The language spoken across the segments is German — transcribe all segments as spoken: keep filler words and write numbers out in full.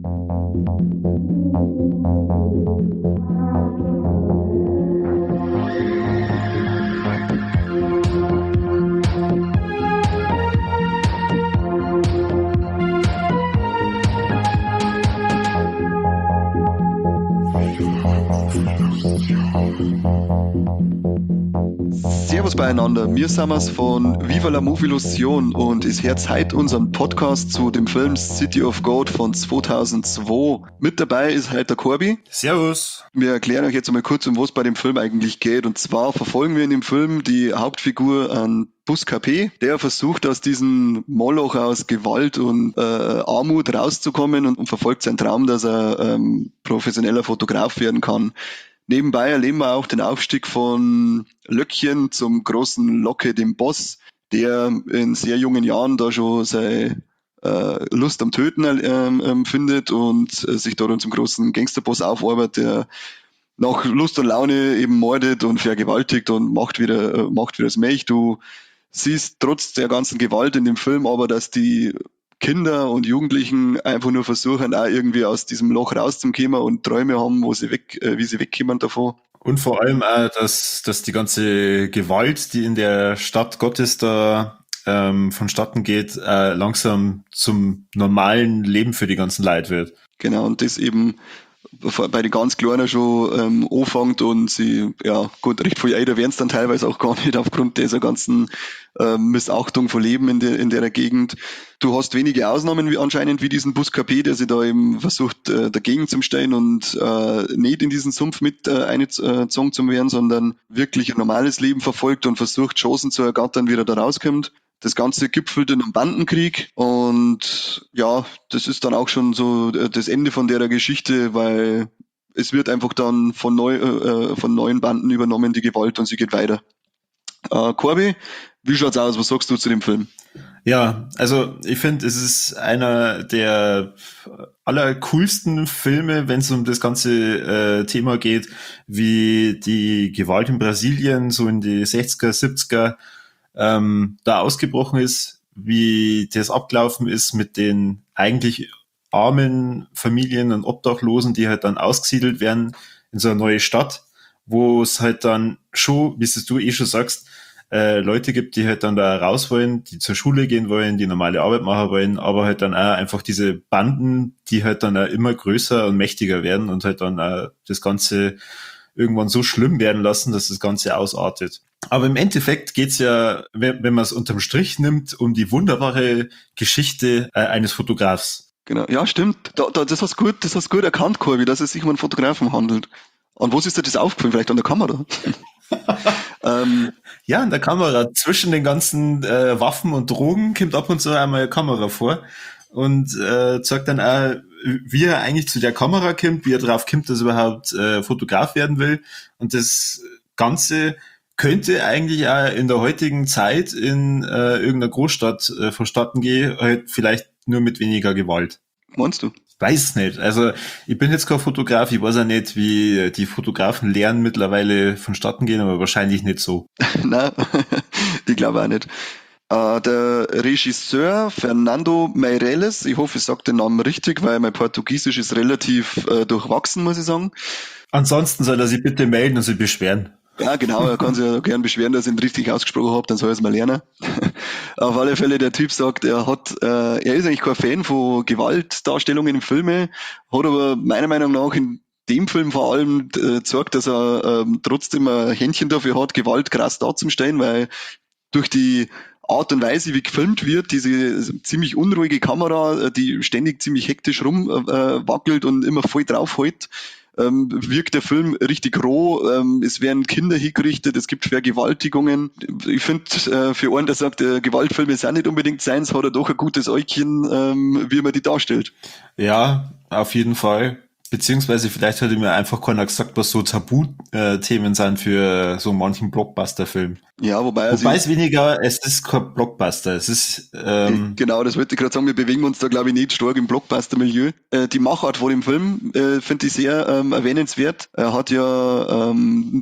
Servus beieinander, wir sind es von Viva la Movilusion und es hört heute unseren Podcast zu dem Film City of God von zweitausendzwei. Mit dabei ist heute der Corby. Servus. Wir erklären euch jetzt einmal kurz, um was bei dem Film eigentlich geht. Und zwar verfolgen wir in dem Film die Hauptfigur an Buscapé, der versucht aus diesem Moloch aus Gewalt und äh, Armut rauszukommen und, und verfolgt seinen Traum, dass er ähm, professioneller Fotograf werden kann. Nebenbei erleben wir auch den Aufstieg von Löckchen zum großen Locke, dem Boss, der in sehr jungen Jahren da schon seine äh, Lust am Töten äh, findet und äh, sich dort zum großen Gangsterboss aufarbeitet, der nach Lust und Laune eben mordet und vergewaltigt und macht wieder, äh, macht wieder das Milch. Du siehst trotz der ganzen Gewalt in dem Film aber, dass die Kinder und Jugendlichen einfach nur versuchen, auch irgendwie aus diesem Loch rauszukommen und Träume haben, wo sie weg, äh, wie sie wegkommen davon. Und vor allem auch, dass, dass die ganze Gewalt, die in der Stadt Gottes da ähm, vonstatten geht, äh, langsam zum normalen Leben für die ganzen Leute wird. Genau, und das eben bei den ganz Kleinen schon ähm, anfängt und sie, ja gut, recht viel älter werden es dann teilweise auch gar nicht aufgrund dieser ganzen ähm, Missachtung von Leben in der, in der Gegend. Du hast wenige Ausnahmen wie anscheinend wie diesen Buscapé, der sich da eben versucht äh, dagegen zu stellen und äh, nicht in diesen Sumpf mit äh, eingezogen zu werden, sondern wirklich ein normales Leben verfolgt und versucht Chancen zu ergattern, wie er da rauskommt. Das Ganze gipfelt in einem Bandenkrieg und ja, das ist dann auch schon so das Ende von der Geschichte, weil es wird einfach dann von, neu, äh, von neuen Banden übernommen, die Gewalt, und sie geht weiter. Äh, Corby, wie schaut's aus? Was sagst du zu dem Film? Ja, also ich finde, es ist einer der allercoolsten Filme, wenn es um das ganze äh, Thema geht, wie die Gewalt in Brasilien so in die sechziger, siebziger ähm, da ausgebrochen ist, wie das abgelaufen ist mit den eigentlich armen Familien und Obdachlosen, die halt dann ausgesiedelt werden in so eine neue Stadt, wo es halt dann schon, wie es du eh schon sagst, äh, Leute gibt, die halt dann da raus wollen, die zur Schule gehen wollen, die normale Arbeit machen wollen, aber halt dann auch einfach diese Banden, die halt dann auch immer größer und mächtiger werden und halt dann auch das Ganze irgendwann so schlimm werden lassen, dass das Ganze ausartet. Aber im Endeffekt geht's ja, wenn, wenn man es unterm Strich nimmt, um die wunderbare Geschichte äh, eines Fotografs. Genau, ja, stimmt. Da, da, das hast gut, das hast gut erkannt, Corby, dass es sich um einen Fotografen handelt. An was ist dir das aufgefallen? Vielleicht an der Kamera? ähm, ja, an der Kamera. Zwischen den ganzen äh, Waffen und Drogen kommt ab und zu einmal eine Kamera vor und äh, zeigt dann auch, wie er eigentlich zu der Kamera kommt, wie er drauf kommt, dass er überhaupt äh, Fotograf werden will. Und das Ganze könnte eigentlich auch in der heutigen Zeit in äh, irgendeiner Großstadt äh, vonstatten gehen, halt vielleicht nur mit weniger Gewalt. Meinst du? Weiß es nicht. Also ich bin jetzt kein Fotograf, ich weiß auch nicht, wie die Fotografen lernen mittlerweile vonstatten gehen, aber wahrscheinlich nicht so. Nein, ich glaube auch nicht. Uh, der Regisseur Fernando Meirelles, ich hoffe, ich sage den Namen richtig, weil mein Portugiesisch ist relativ äh, durchwachsen, muss ich sagen. Ansonsten soll er sich bitte melden und sich beschweren. Ja, genau, er kann sich ja gern beschweren, dass ich ihn richtig ausgesprochen habe, dann soll er es mal lernen. Auf alle Fälle, der Typ sagt, er hat, äh, er ist eigentlich kein Fan von Gewaltdarstellungen in Filmen, hat aber meiner Meinung nach in dem Film vor allem äh, gezeigt, dass er ähm, trotzdem ein Händchen dafür hat, Gewalt krass darzustellen, weil durch die Art und Weise, wie gefilmt wird, diese ziemlich unruhige Kamera, die ständig ziemlich hektisch rumwackelt äh, und immer voll draufhält, ähm, wirkt der Film richtig roh. Ähm, es werden Kinder hingerichtet, es gibt Vergewaltigungen. Ich finde, äh, für einen, der sagt, äh, Gewaltfilme sind nicht unbedingt seins, hat er doch ein gutes Äugchen, ähm, wie man die darstellt. Ja, auf jeden Fall. Beziehungsweise vielleicht hätte mir einfach keiner gesagt, was so Tabuthemen sind für so manchen Blockbuster-Film. Ja, wobei... Also wobei es weniger, es ist kein Blockbuster, es ist... Ähm genau, das wollte ich gerade sagen, wir bewegen uns da, glaube ich, nicht stark im Blockbuster-Milieu. Äh, die Machart von dem Film äh, finde ich sehr ähm, erwähnenswert. Er hat ja ähm,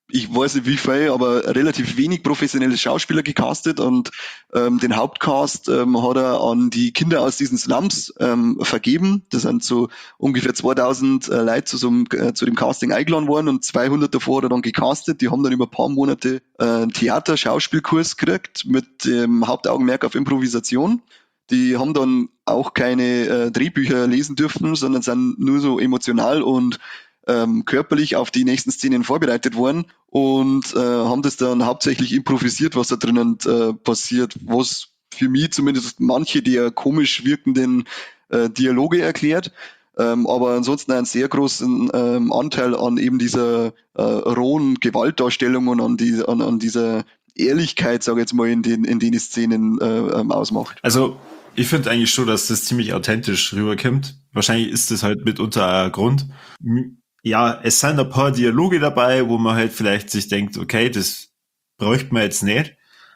ich weiß nicht wie viel, aber relativ wenig professionelle Schauspieler gecastet und ähm, den Hauptcast ähm, hat er an die Kinder aus diesen Slums ähm, vergeben. Das sind so ungefähr zweitausend äh, Leute zu, so einem, äh, zu dem Casting eingeladen worden und zweihundert davor hat er dann gecastet. Die haben dann über ein paar Monate äh, einen Theater-Schauspielkurs gekriegt mit dem Hauptaugenmerk auf Improvisation. Die haben dann auch keine äh, Drehbücher lesen dürfen, sondern sind nur so emotional und ähm, körperlich auf die nächsten Szenen vorbereitet worden und äh, haben das dann hauptsächlich improvisiert, was da drinnen äh, passiert, was für mich zumindest manche der komisch wirkenden äh, Dialoge erklärt, ähm, aber ansonsten einen sehr großen ähm, Anteil an eben dieser äh, rohen Gewaltdarstellung und an, die, an, an dieser Ehrlichkeit, sage ich jetzt mal, in den, in den Szenen äh, ähm, ausmacht. Also ich finde eigentlich schon, dass das ziemlich authentisch rüberkommt. Wahrscheinlich ist das halt mitunter ein Grund. Ja, es sind ein paar Dialoge dabei, wo man halt vielleicht sich denkt, okay, das bräuchte man jetzt nicht.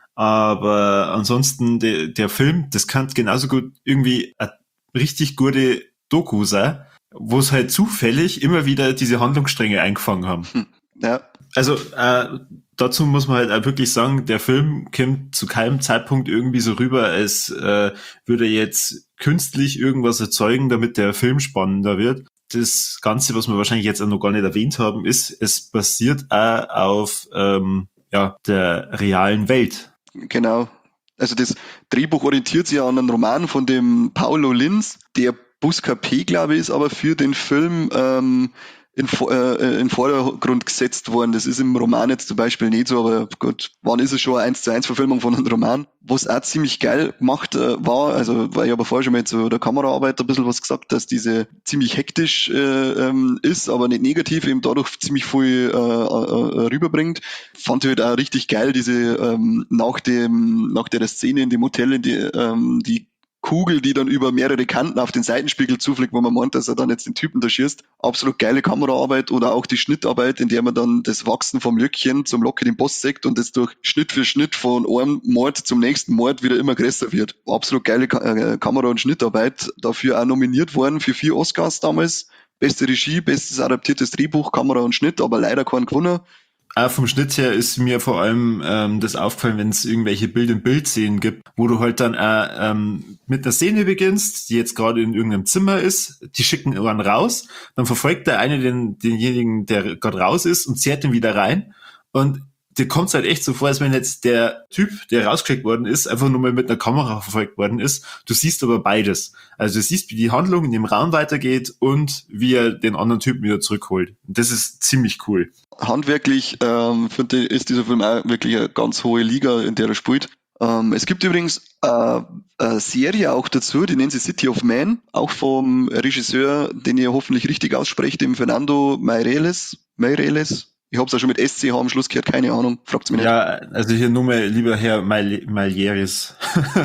Aber ansonsten, de, der Film, das kann genauso gut irgendwie eine richtig gute Doku sein, wo es halt zufällig immer wieder diese Handlungsstränge eingefangen haben. Hm, ja. Also äh, dazu muss man halt auch wirklich sagen, der Film kommt zu keinem Zeitpunkt irgendwie so rüber, als äh, würde er jetzt künstlich irgendwas erzeugen, damit der Film spannender wird. Das Ganze, was wir wahrscheinlich jetzt auch noch gar nicht erwähnt haben, ist, es basiert auch auf ähm, ja, der realen Welt. Genau. Also das Drehbuch orientiert sich ja an einen Roman von dem Paulo Lins, der Buscapé, glaube ich, ist aber für den Film ähm, in, äh, in Vordergrund gesetzt worden. Das ist im Roman jetzt zum Beispiel nicht so, aber gut, wann ist es schon eine eins zu eins Verfilmung von einem Roman? Was auch ziemlich geil gemacht äh, war, also weil ich aber vorher schon mal zu der Kameraarbeit ein bisschen was gesagt, dass diese ziemlich hektisch äh, ähm, ist, aber nicht negativ, eben dadurch ziemlich viel äh, äh, rüberbringt. Fand ich halt auch richtig geil, diese ähm, nach dem nach der Szene in dem Hotel, in die, ähm, die Kugel, die dann über mehrere Kanten auf den Seitenspiegel zufliegt, wo man meint, dass er dann jetzt den Typen da schießt. Absolut geile Kameraarbeit oder auch die Schnittarbeit, in der man dann das Wachsen vom Löckchen zum Locke den Boss sagt und das durch Schnitt für Schnitt von einem Mord zum nächsten Mord wieder immer größer wird. Absolut geile Ka- äh, Kamera- und Schnittarbeit. Dafür auch nominiert worden für vier Oscars damals. Beste Regie, bestes adaptiertes Drehbuch, Kamera und Schnitt, aber leider kein gewonnen. Auch vom Schnitt her ist mir vor allem ähm, das aufgefallen, wenn es irgendwelche Bild-in-Bild-Szenen gibt, wo du halt dann auch ähm, mit einer Szene beginnst, die jetzt gerade in irgendeinem Zimmer ist, die schicken einen raus, dann verfolgt der eine den, denjenigen, der gerade raus ist und zerrt ihn wieder rein und dir kommt es halt echt so vor, als wenn jetzt der Typ, der rausgeschickt worden ist, einfach nur mal mit einer Kamera verfolgt worden ist. Du siehst aber beides. Also du siehst, wie die Handlung in dem Raum weitergeht und wie er den anderen Typen wieder zurückholt. Und das ist ziemlich cool. Handwerklich ähm, finde ich, ist dieser Film auch wirklich eine ganz hohe Liga, in der er spielt. Ähm, es gibt übrigens äh, eine Serie auch dazu, die nennt sich City of Man, auch vom Regisseur, den ihr hoffentlich richtig aussprecht, dem Fernando Meireles. Meireles. Ich habe es auch schon mit S C H am Schluss gehört, keine Ahnung, fragt's mich nicht. Ja, also hier nur mal lieber Herr Malieris,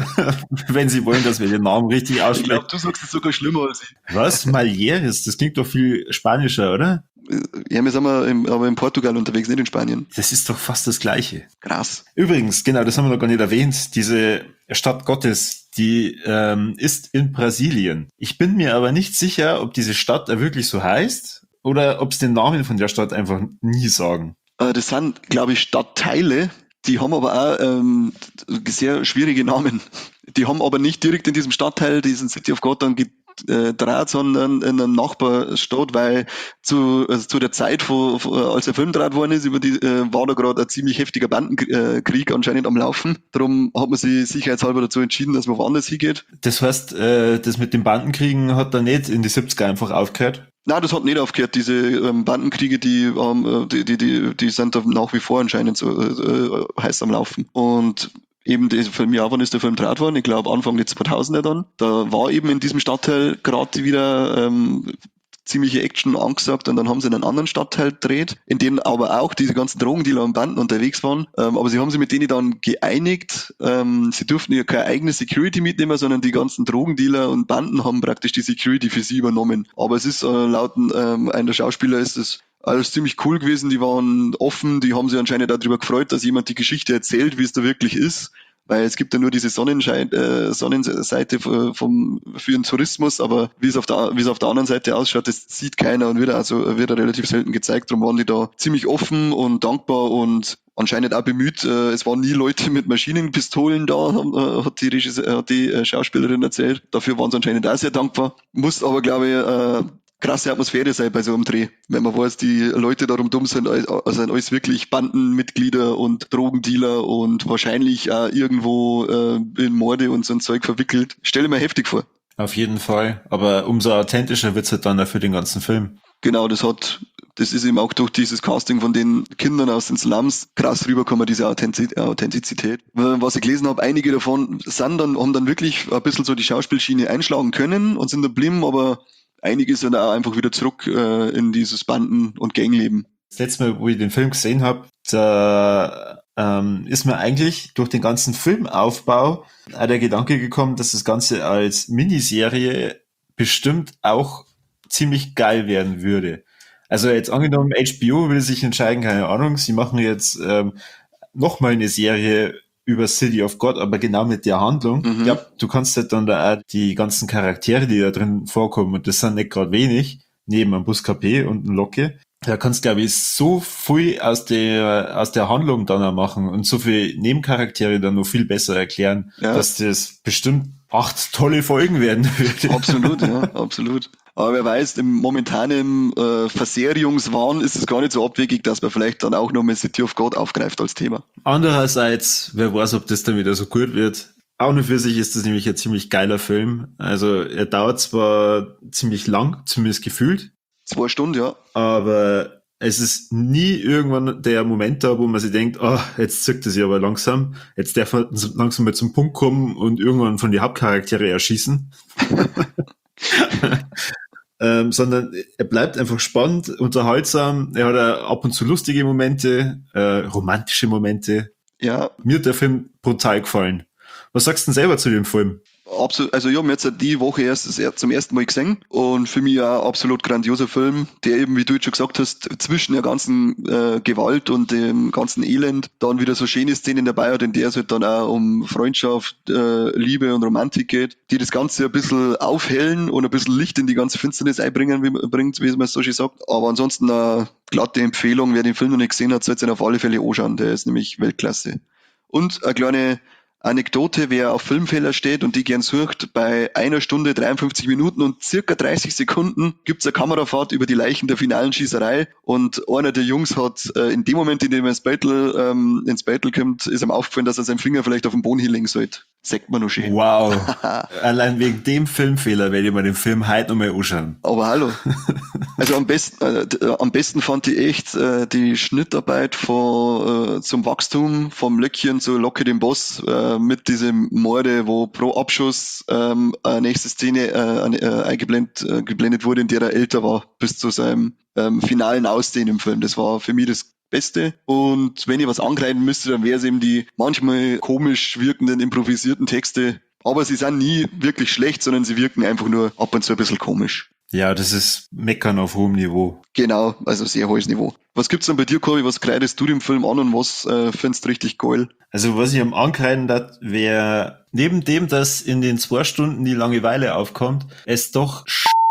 wenn Sie wollen, dass wir den Namen richtig aussprechen. Ich glaube, du sagst es sogar schlimmer als ich. Was? Malieris? Das klingt doch viel spanischer, oder? Ja, wir sind mal im, aber in Portugal unterwegs, nicht in Spanien. Das ist doch fast das Gleiche. Krass. Übrigens, genau, das haben wir noch gar nicht erwähnt, diese Stadt Gottes, die ähm, ist in Brasilien. Ich bin mir aber nicht sicher, ob diese Stadt da wirklich so heißt oder ob es den Namen von der Stadt einfach nie sagen. Äh, das sind, glaube ich, Stadtteile, die haben aber auch ähm, sehr schwierige Namen. Die haben aber nicht direkt in diesem Stadtteil diesen City of God dann gedreht, sondern in einem Nachbarstadt, weil zu, also zu der Zeit, wo, als der Film gedreht worden ist, über die, äh, war da gerade ein ziemlich heftiger Bandenkrieg anscheinend am Laufen. Darum hat man sich sicherheitshalber dazu entschieden, dass man woanders hingeht. Das heißt, äh, das mit den Bandenkriegen hat da nicht in die siebziger einfach aufgehört? Nein, das hat nicht aufgehört. Diese ähm, Bandenkriege, die, ähm, die, die, die, die sind da nach wie vor anscheinend so äh, heiß am Laufen. Und eben das Film, ja, wann ist der Film gedreht worden? Ich glaube Anfang der zweitausender dann. Da war eben in diesem Stadtteil gerade wieder ähm, ziemliche Action angesagt und dann haben sie in einen anderen Stadtteil gedreht, in dem aber auch diese ganzen Drogendealer und Banden unterwegs waren. Ähm, aber sie haben sich mit denen dann geeinigt. Ähm, sie durften ja keine eigene Security mitnehmen, sondern die ganzen Drogendealer und Banden haben praktisch die Security für sie übernommen. Aber es ist äh, laut ähm, einer Schauspieler ist es alles ziemlich cool gewesen. Die waren offen, die haben sich anscheinend auch darüber gefreut, dass jemand die Geschichte erzählt, wie es da wirklich ist. weil es gibt ja nur diese Sonnenschein, äh, Sonnenseite vom, für den Tourismus, aber wie es auf der, wie es auf der anderen Seite ausschaut, das sieht keiner und wird also, wird relativ selten gezeigt. Darum waren die da ziemlich offen und dankbar und anscheinend auch bemüht. Äh, es waren nie Leute mit Maschinenpistolen da, äh, hat die, Regisseur, hat die äh, Schauspielerin erzählt. Dafür waren sie anscheinend auch sehr dankbar. Muss aber, glaube ich, äh, krasse Atmosphäre sein bei so einem Dreh. Wenn man weiß, die Leute darum dumm sind, also sind alles wirklich Bandenmitglieder und Drogendealer und wahrscheinlich auch irgendwo äh, in Morde und so ein Zeug verwickelt. Stelle mir heftig vor. Auf jeden Fall. Aber umso authentischer wird's halt dann auch für den ganzen Film. Genau, das hat, das ist eben auch durch dieses Casting von den Kindern aus den Slums krass rübergekommen, diese Authentizität. Was ich gelesen habe, einige davon sind dann, haben dann wirklich ein bisschen so die Schauspielschiene einschlagen können und sind da blieben, aber einige sind auch einfach wieder zurück äh, in dieses Banden- und Gangleben. Das letzte Mal, wo ich den Film gesehen habe, da ähm, ist mir eigentlich durch den ganzen Filmaufbau auch der Gedanke gekommen, dass das Ganze als Miniserie bestimmt auch ziemlich geil werden würde. Also jetzt angenommen, H B O will sich entscheiden, keine Ahnung, sie machen jetzt ähm, nochmal eine Serie über City of God, aber genau mit der Handlung. Mhm. Ich glaube, du kannst halt dann da auch die ganzen Charaktere, die da drin vorkommen, und das sind nicht gerade wenig, neben einem Buscapé und einem Locke, da kannst, glaube ich, so viel aus der aus der Handlung dann auch machen und so viele Nebencharaktere dann noch viel besser erklären, ja, dass das bestimmt acht tolle Folgen werden würde. Absolut, ja, absolut. Aber wer weiß, im momentanen äh, Verserierungswahn ist es gar nicht so abwegig, dass man vielleicht dann auch noch mal City of God aufgreift als Thema. Andererseits, wer weiß, ob das dann wieder so gut wird. Auch nur für sich ist das nämlich ein ziemlich geiler Film. Also er dauert zwar ziemlich lang, zumindest gefühlt. Zwei Stunden, ja. Aber es ist nie irgendwann der Moment da, wo man sich denkt, oh, jetzt zückt es sich aber langsam. Jetzt darf er langsam mal zum Punkt kommen und irgendwann von die Hauptcharaktere erschießen. ähm, sondern er bleibt einfach spannend, unterhaltsam. Er hat ab und zu lustige Momente, äh, romantische Momente. Ja. Mir hat der Film brutal gefallen. Was sagst du denn selber zu dem Film? Absolut, also ich habe jetzt die Woche erst zum ersten Mal gesehen und für mich ein absolut grandioser Film, der eben, wie du jetzt schon gesagt hast, zwischen der ganzen äh, Gewalt und dem ganzen Elend dann wieder so schöne Szenen dabei hat, in der es halt dann auch um Freundschaft, äh, Liebe und Romantik geht, die das Ganze ein bisschen aufhellen und ein bisschen Licht in die ganze Finsternis einbringen, wie, bringt, wie man es so schön sagt. Aber ansonsten eine glatte Empfehlung, wer den Film noch nicht gesehen hat, sollte ihn auf alle Fälle anschauen, der ist nämlich Weltklasse. Und eine kleine Anekdote, wer auf Filmfehler steht und die gern sucht, bei einer Stunde dreiundfünfzig Minuten und circa dreißig Sekunden gibt's eine Kamerafahrt über die Leichen der finalen Schießerei und einer der Jungs hat äh, in dem Moment, in dem er ins Battle, ähm, ins Battle kommt, ist ihm aufgefallen, dass er seinen Finger vielleicht auf den Boden hinlegen sollte. Sagt man noch schön. Wow. Allein wegen dem Filmfehler werde ich mir den Film heute nochmal anschauen. Aber hallo. Also am besten, äh, am besten fand ich echt äh, die Schnittarbeit von, äh, zum Wachstum vom Löckchen zu Locke dem Boss äh, mit diesem Morde, wo pro Abschuss ähm, eine nächste Szene äh, äh, eingeblendet äh, geblendet wurde, in der er älter war, bis zu seinem ähm, finalen Aussehen im Film. Das war für mich das Beste. Und wenn ich was angreifen müsste, dann wäre es eben die manchmal komisch wirkenden, improvisierten Texte. Aber sie sind nie wirklich schlecht, sondern sie wirken einfach nur ab und zu ein bisschen komisch. Ja, das ist Meckern auf hohem Niveau. Genau, also sehr hohes Niveau. Was gibt's denn bei dir, Corby? Was kreidest du dem Film an und was äh, findest du richtig geil? Also was ich am Ankreiden dat wäre, neben dem, dass in den zwei Stunden die Langeweile aufkommt, es doch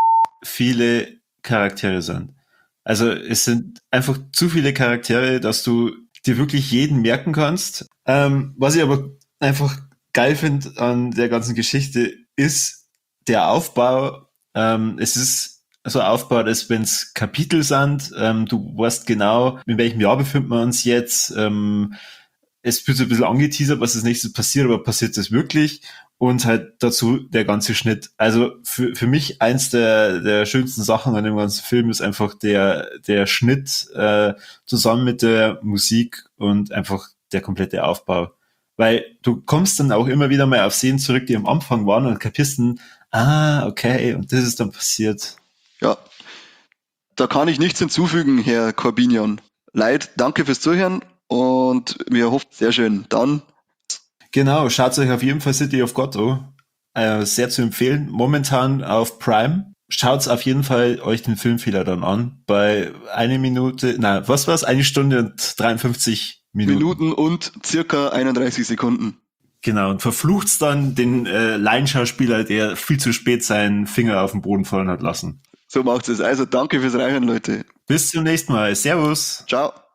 viele Charaktere sind. Also es sind einfach zu viele Charaktere, dass du dir wirklich jeden merken kannst. Ähm, was ich aber einfach geil finde an der ganzen Geschichte, ist der Aufbau. Ähm, es ist so aufgebaut, als wenn es Kapitel sind. Ähm, du weißt genau, in welchem Jahr befinden wir uns jetzt. Ähm, es wird so ein bisschen angeteasert, was als nächstes passiert, aber passiert das wirklich? Und halt dazu der ganze Schnitt. Also für für mich eins der der schönsten Sachen an dem ganzen Film ist einfach der der Schnitt äh, zusammen mit der Musik und einfach der komplette Aufbau. Weil du kommst dann auch immer wieder mal auf Szenen zurück, die am Anfang waren und kapierst dann, ah, okay, und das ist dann passiert. Ja, da kann ich nichts hinzufügen, Herr Corbinian. Leid, danke fürs Zuhören und wir hoffen, sehr schön. Dann Genau, schaut euch auf jeden Fall City of God an. Äh, sehr zu empfehlen. Momentan auf Prime. Schaut auf jeden Fall euch den Filmfehler dann an. Bei eine Minute, na, was war's? Eine Stunde und dreiundfünfzig Minuten. Minuten und circa einunddreißig Sekunden. Genau, und verflucht's dann den äh, Laienschauspieler, der viel zu spät seinen Finger auf den Boden fallen hat lassen. So macht's es. Also danke fürs Reinhören, Leute. Bis zum nächsten Mal. Servus. Ciao.